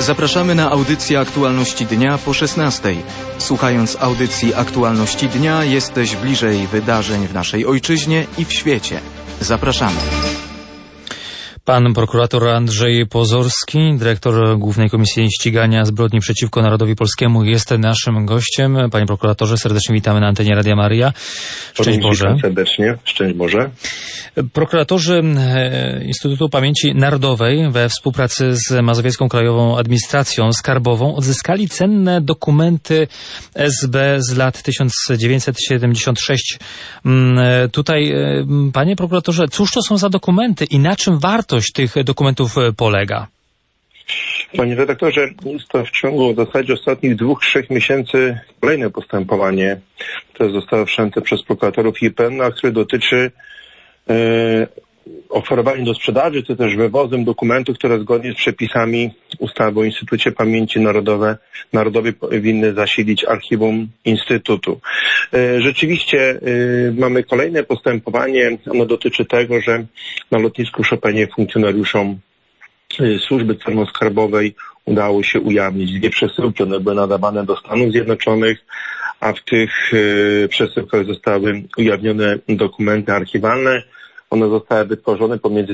Zapraszamy na audycję Aktualności Dnia po 16:00. Słuchając audycji Aktualności Dnia jesteś bliżej wydarzeń w naszej ojczyźnie i w świecie. Zapraszamy. Pan prokurator Andrzej Pozorski, dyrektor Głównej Komisji Ścigania Zbrodni przeciwko Narodowi Polskiemu, jest naszym gościem. Panie prokuratorze, serdecznie witamy na antenie Radia Maryja. Szczęść Boże. Witam serdecznie. Szczęść Boże. Prokuratorzy Instytutu Pamięci Narodowej we współpracy z Mazowiecką Krajową Administracją Skarbową odzyskali cenne dokumenty SB z lat 1976. Tutaj, panie prokuratorze, cóż to są za dokumenty i na czym wartość tych dokumentów polega? Panie redaktorze, jest to w ciągu w zasadzie ostatnich 2-3 miesięcy kolejne postępowanie, które zostało wszczęte przez prokuratorów IPN, a które dotyczy oferowania do sprzedaży, czy też wywozem dokumentów, które zgodnie z przepisami ustawy o Instytucie Pamięci Narodowej powinny zasilić archiwum Instytutu. Rzeczywiście mamy kolejne postępowanie. Ono dotyczy tego, że na lotnisku Chopenie funkcjonariuszom służby celno-skarbowej udało się ujawnić 2 przesyłki. One były nadawane do Stanów Zjednoczonych, a w tych przesyłkach zostały ujawnione dokumenty archiwalne. One zostały wytworzone pomiędzy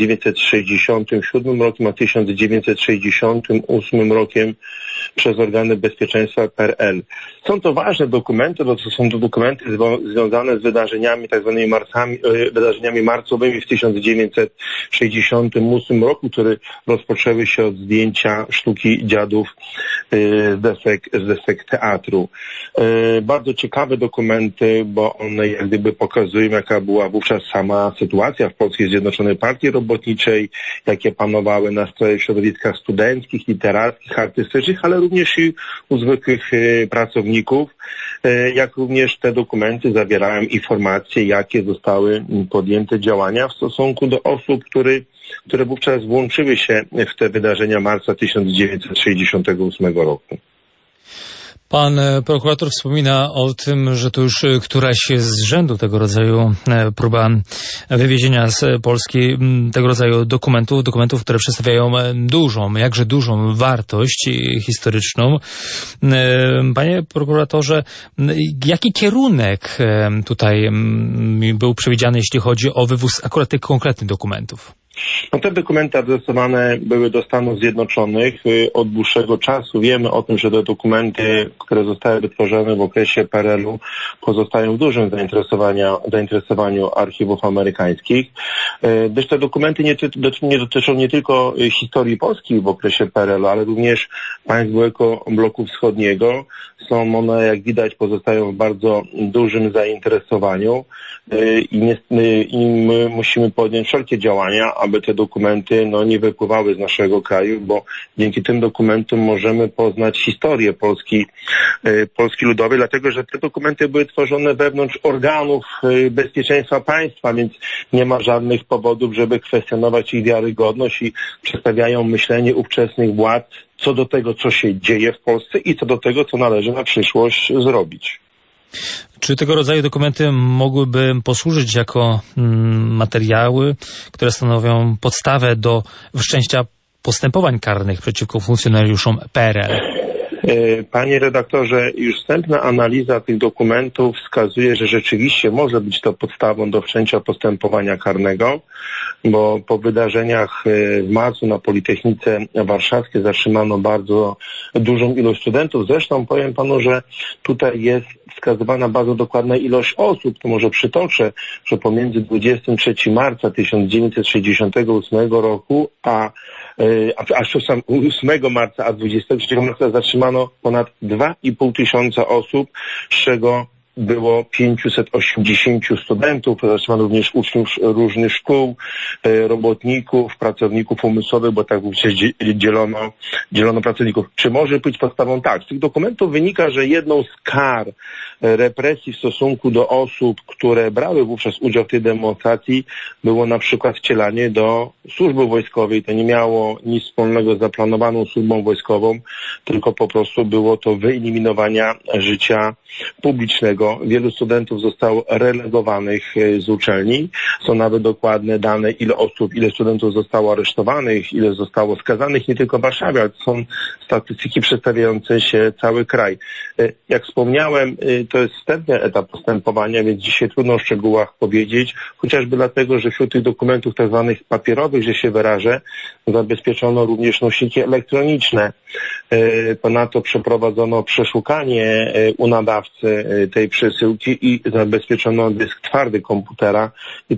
1967 rokiem a 1968 rokiem przez organy bezpieczeństwa PRL. Są to ważne dokumenty, bo to są to dokumenty związane z wydarzeniami, tak zwanymi wydarzeniami marcowymi w 1968 roku, które rozpoczęły się od zdjęcia sztuki dziadów z desek teatru. Bardzo ciekawe dokumenty, bo one jak gdyby pokazują, jaka była wówczas sama sytuacja w Polskiej Zjednoczonej Partii Robotniczej, jakie panowały nastroje w środowiskach studenckich, literackich, artystycznych, ale również i u zwykłych pracowników, jak również te dokumenty zawierają informacje, jakie zostały podjęte działania w stosunku do osób, które wówczas włączyły się w te wydarzenia marca 1968 roku. Pan prokurator wspomina o tym, że to już któraś z rzędu tego rodzaju próba wywiezienia z Polski tego rodzaju dokumentów, które przedstawiają jakże dużą wartość historyczną. Panie prokuratorze, jaki kierunek tutaj był przewidziany, jeśli chodzi o wywóz akurat tych konkretnych dokumentów? No, te dokumenty adresowane były do Stanów Zjednoczonych. Od dłuższego czasu wiemy o tym, że te dokumenty, które zostały wytworzone w okresie PRL-u, pozostają w dużym zainteresowaniu archiwów amerykańskich. Gdyż te dokumenty nie dotyczą nie tylko historii Polski w okresie PRL-u, ale również państw byłego bloku wschodniego. Są one, jak widać, pozostają w bardzo dużym zainteresowaniu i my musimy podjąć wszelkie działania, aby te dokumenty nie wypływały z naszego kraju, bo dzięki tym dokumentom możemy poznać historię Polski Ludowej, dlatego że te dokumenty były tworzone wewnątrz organów bezpieczeństwa państwa, więc nie ma żadnych powodów, żeby kwestionować ich wiarygodność i przedstawiają myślenie ówczesnych władz co do tego, co się dzieje w Polsce i co do tego, co należy na przyszłość zrobić. Czy tego rodzaju dokumenty mogłyby posłużyć jako materiały, które stanowią podstawę do wszczęcia postępowań karnych przeciwko funkcjonariuszom PRL? Panie redaktorze, już wstępna analiza tych dokumentów wskazuje, że rzeczywiście może być to podstawą do wszczęcia postępowania karnego, bo po wydarzeniach w marcu na Politechnice Warszawskiej zatrzymano bardzo dużą ilość studentów. Zresztą powiem panu, że tutaj jest wskazywana bardzo dokładna ilość osób. To może przytoczę, że pomiędzy 23 marca 1968 roku a 8 marca a 23 marca zatrzymano ponad 2,5 tysiąca osób, z czego było 580 studentów, zatrzymano również uczniów różnych szkół, robotników, pracowników umysłowych, bo tak wówczas dzielono pracowników. Czy może być podstawą? Tak. Z tych dokumentów wynika, że jedną z kar represji w stosunku do osób, które brały wówczas udział w tej demonstracji, było na przykład wcielanie do służby wojskowej. To nie miało nic wspólnego z zaplanowaną służbą wojskową, tylko po prostu było to wyeliminowania życia publicznego. Wielu studentów zostało relegowanych z uczelni. Są nawet dokładne dane, ile studentów zostało aresztowanych, ile zostało skazanych, nie tylko w Warszawie, ale to są statystyki przedstawiające się cały kraj. Jak wspomniałem, to jest wstępny etap postępowania, więc dzisiaj trudno o szczegółach powiedzieć, chociażby dlatego, że wśród tych dokumentów tak zwanych papierowych, że się wyrażę, zabezpieczono również nośniki elektroniczne. Ponadto przeprowadzono przeszukanie u nadawcy tej przesyłki i zabezpieczono dysk twardy komputera i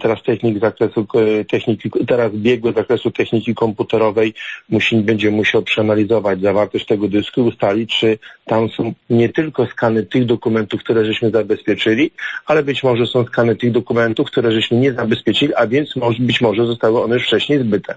teraz biegły z zakresu techniki komputerowej będzie musiał przeanalizować zawartość tego dysku i ustalić, czy tam są nie tylko skany tych dokumentów, które żeśmy zabezpieczyli, ale być może są skany tych dokumentów, które żeśmy nie zabezpieczyli, a więc być może zostały one już wcześniej zbyte.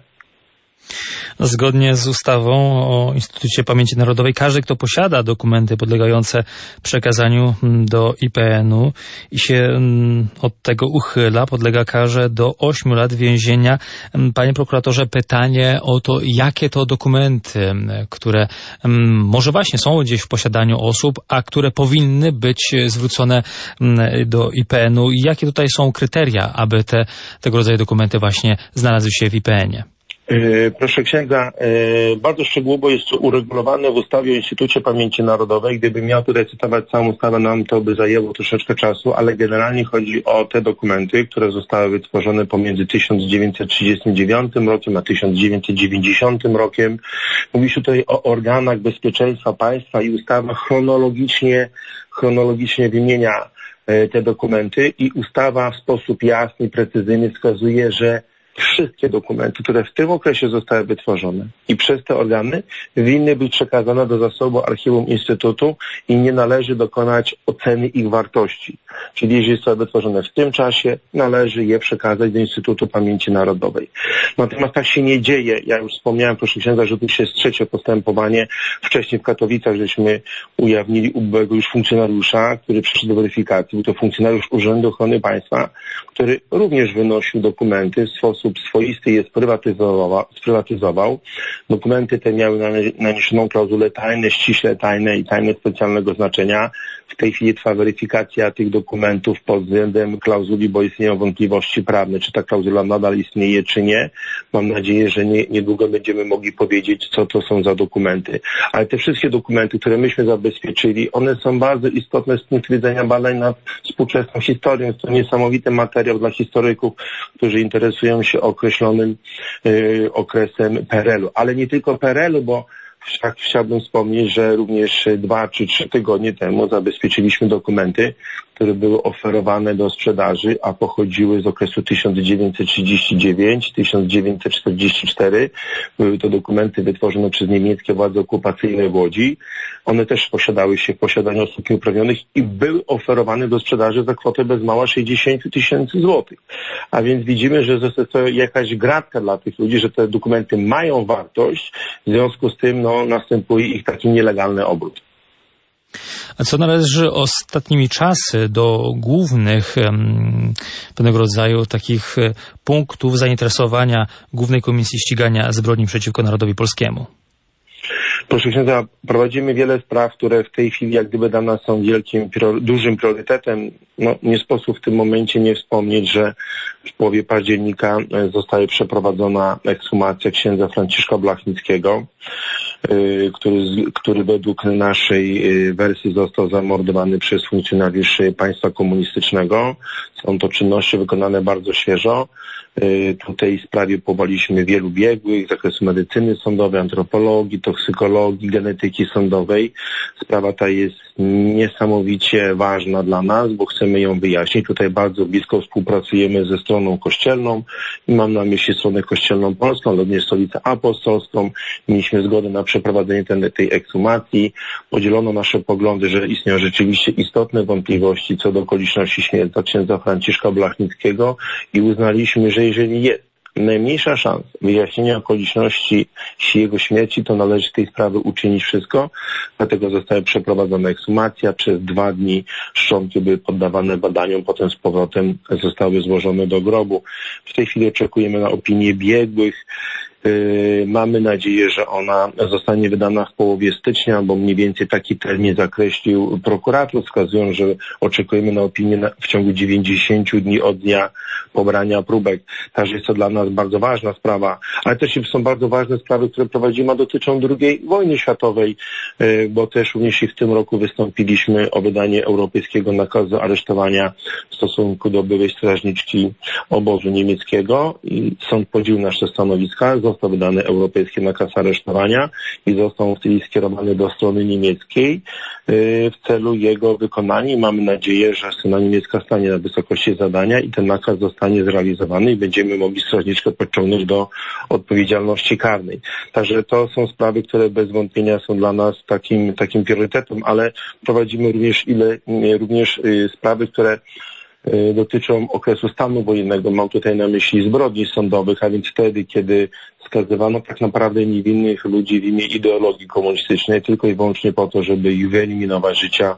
Zgodnie z ustawą o Instytucie Pamięci Narodowej, każdy, kto posiada dokumenty podlegające przekazaniu do IPN-u i się od tego uchyla, podlega karze do 8 lat więzienia. Panie prokuratorze, pytanie o to, jakie to dokumenty, które może właśnie są gdzieś w posiadaniu osób, a które powinny być zwrócone do IPN-u i jakie tutaj są kryteria, aby tego rodzaju dokumenty właśnie znalazły się w IPN-ie? Proszę księdza, bardzo szczegółowo jest to uregulowane w ustawie o Instytucie Pamięci Narodowej. Gdybym miał tutaj cytować całą ustawę, nam to by zajęło troszeczkę czasu, ale generalnie chodzi o te dokumenty, które zostały wytworzone pomiędzy 1939 rokiem a 1990 rokiem. Mówi się tutaj o organach bezpieczeństwa państwa i ustawa chronologicznie wymienia te dokumenty i ustawa w sposób jasny i precyzyjny wskazuje, że wszystkie dokumenty, które w tym okresie zostały wytworzone i przez te organy winny być przekazane do zasobu archiwum Instytutu i nie należy dokonać oceny ich wartości. Czyli jeżeli zostały wytworzone w tym czasie, należy je przekazać do Instytutu Pamięci Narodowej. Natomiast tak się nie dzieje. Ja już wspomniałem, proszę księdza, że tu się jest trzecie postępowanie. Wcześniej w Katowicach żeśmy ujawnili ubyłego już funkcjonariusza, który przyszedł do weryfikacji. Był to funkcjonariusz Urzędu Ochrony Państwa, który również wynosił dokumenty, w sposób swoisty je sprywatyzował. Dokumenty te miały naniesioną klauzulę tajne, ściśle tajne i tajne specjalnego znaczenia. W tej chwili trwa weryfikacja tych dokumentów pod względem klauzuli, bo istnieją wątpliwości prawne, czy ta klauzula nadal istnieje, czy nie. Mam nadzieję, że niedługo będziemy mogli powiedzieć, co to są za dokumenty. Ale te wszystkie dokumenty, które myśmy zabezpieczyli, one są bardzo istotne z punktu widzenia badań nad współczesną historią. Jest to niesamowity materiał dla historyków, którzy interesują się określonym okresem PRL-u. Ale nie tylko PRL-u, bo wszak chciałbym wspomnieć, że również 2 czy 3 tygodnie temu zabezpieczyliśmy dokumenty, które były oferowane do sprzedaży, a pochodziły z okresu 1939-1944. Były to dokumenty wytworzone przez niemieckie władze okupacyjne w Łodzi. One też posiadały się w posiadaniu osób nieuprawnionych i były oferowane do sprzedaży za kwotę bez mała 60 000 złotych. A więc widzimy, że jest to jakaś gratka dla tych ludzi, że te dokumenty mają wartość, w związku z tym następuje ich taki nielegalny obrót. A co należy ostatnimi czasy do głównych pewnego rodzaju takich punktów zainteresowania Głównej Komisji Ścigania Zbrodni przeciwko Narodowi Polskiemu? Proszę księdza, prowadzimy wiele spraw, które w tej chwili jak gdyby dla nas są dużym priorytetem. Nie sposób w tym momencie nie wspomnieć, że w połowie października zostaje przeprowadzona ekshumacja księdza Franciszka Blachnickiego, który według naszej wersji został zamordowany przez funkcjonariuszy państwa komunistycznego. Są to czynności wykonane bardzo świeżo. W tej sprawie powołaliśmy wielu biegłych z zakresu medycyny sądowej, antropologii, toksykologii, genetyki sądowej. Sprawa ta jest niesamowicie ważna dla nas, bo chcemy ją wyjaśnić. Tutaj bardzo blisko współpracujemy ze stroną kościelną i mam na myśli stronę kościelną polską, również Stolicę Apostolską. Mieliśmy zgodę na przeprowadzenie tej ekshumacji. Podzielono nasze poglądy, że istnieją rzeczywiście istotne wątpliwości co do okoliczności śmierci księdza Franciszka Blachnickiego i uznaliśmy, że jeżeli jest najmniejsza szansa wyjaśnienia okoliczności jego śmierci, to należy z tej sprawy uczynić wszystko. Dlatego została przeprowadzona ekshumacja. Przez 2 dni szczątki były poddawane badaniom, potem z powrotem zostały złożone do grobu. W tej chwili oczekujemy na opinię biegłych. Mamy nadzieję, że ona zostanie wydana w połowie stycznia, bo mniej więcej taki termin zakreślił prokurator, wskazując, że oczekujemy na opinię w ciągu 90 dni od dnia pobrania próbek. Także jest to dla nas bardzo ważna sprawa, ale też są bardzo ważne sprawy, które prowadzimy, a dotyczą II wojny światowej, bo też również i w tym roku wystąpiliśmy o wydanie europejskiego nakazu aresztowania w stosunku do byłej strażniczki obozu niemieckiego i sąd podzielił nasze stanowiska. Został wydany europejski nakaz aresztowania i został wtedy skierowany do strony niemieckiej w celu jego wykonania. Mamy nadzieję, że strona niemiecka stanie na wysokości zadania i ten nakaz zostanie zrealizowany i będziemy mogli strażniczkę pociągnąć do odpowiedzialności karnej. Także to są sprawy, które bez wątpienia są dla nas takim priorytetem, ale prowadzimy również sprawy, które dotyczą okresu stanu wojennego. Mam tutaj na myśli zbrodni sądowych, a więc wtedy, kiedy skazywano tak naprawdę niewinnych ludzi w imię ideologii komunistycznej, tylko i wyłącznie po to, żeby ich wyeliminować z życia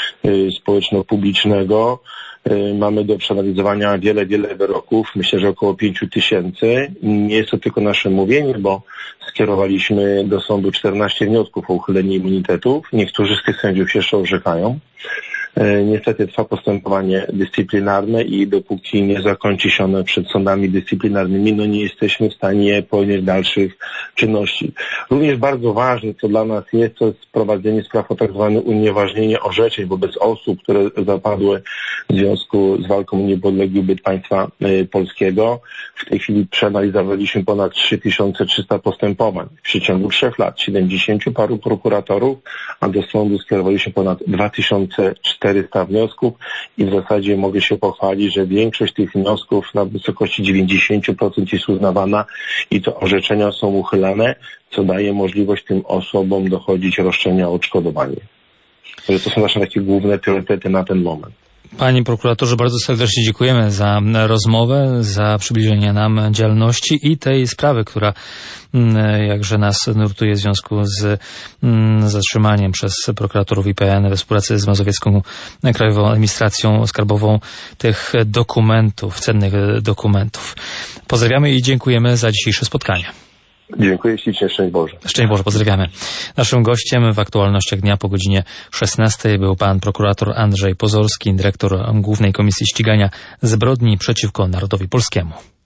społeczno-publicznego. Mamy do przeanalizowania wiele wyroków, myślę, że około 5000. Nie jest to tylko nasze mówienie, bo skierowaliśmy do sądu 14 wniosków o uchylenie immunitetów. Niektórzy z tych sędziów się jeszcze orzekają. Niestety trwa postępowanie dyscyplinarne i dopóki nie zakończy się ono przed sądami dyscyplinarnymi, nie jesteśmy w stanie podjąć dalszych czynności. Również bardzo ważne, co dla nas jest, to jest prowadzenie spraw o tak zwane unieważnienie orzeczeń wobec osób, które zapadły w związku z walką o niepodległy byt państwa polskiego. W tej chwili przeanalizowaliśmy ponad 3300 postępowań. W przeciągu 3 lat 70 paru prokuratorów, a do sądu skierowaliśmy ponad 2400 wniosków i w zasadzie mogę się pochwalić, że większość tych wniosków na wysokości 90% jest uznawana i to orzeczenia są uchylane, co daje możliwość tym osobom dochodzić roszczenia o odszkodowanie. To są nasze takie główne priorytety na ten moment. Panie prokuratorze, bardzo serdecznie dziękujemy za rozmowę, za przybliżenie nam działalności i tej sprawy, która jakże nas nurtuje w związku z zatrzymaniem przez prokuratorów IPN we współpracy z Mazowiecką Krajową Administracją Skarbową tych dokumentów, cennych dokumentów. Pozdrawiamy i dziękujemy za dzisiejsze spotkanie. Dziękuję ślicznie, szczęść Boże. Szczęść Boże, pozdrawiamy. Naszym gościem w aktualnościach dnia po godzinie 16 był pan prokurator Andrzej Pozorski, dyrektor Głównej Komisji Ścigania Zbrodni przeciwko Narodowi Polskiemu.